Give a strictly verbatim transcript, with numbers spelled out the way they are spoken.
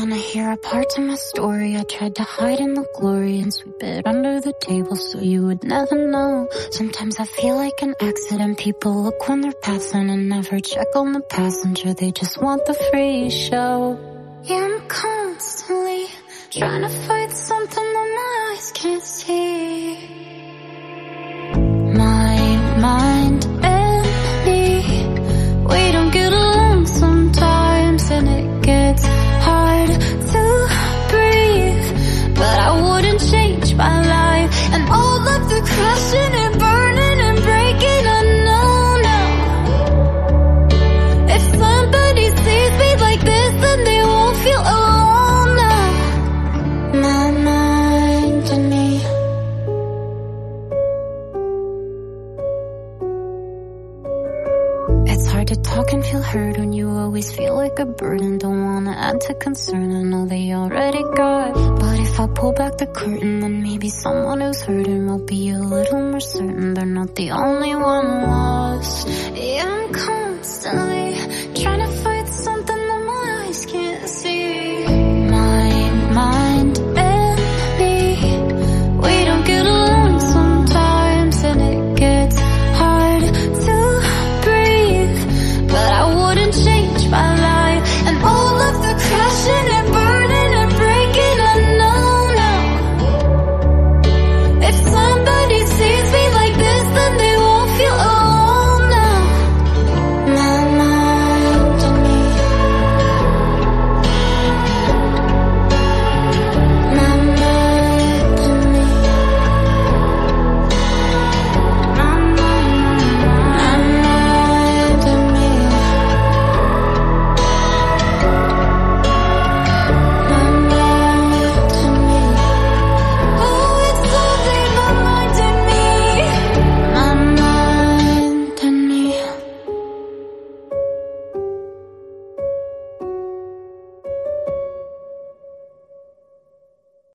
wanna hear a part of my story. I tried to hide in the glory and sweep it under the table so you would never know. Sometimes I feel like an accident. People look when they're passing and never check on the passenger. They just want the free show. Yeah, I'm constantly trying to fight something that my eyes can't see. My mind and me, we don't get along sometimes, and it gets hard to breathe. But I wouldn't change my life, and all of the crashing and burning and breaking, I know now. If somebody sees me like this, then they won't feel alone now. My mind and me. It's hard to talk and feel heard when you always feel like a burden. Don't wanna add to concern, I know they already got. But if I pull back the curtain, then maybe someone who's hurting will be a little more certain they're not the only one lost. Yeah, I'm constantly trying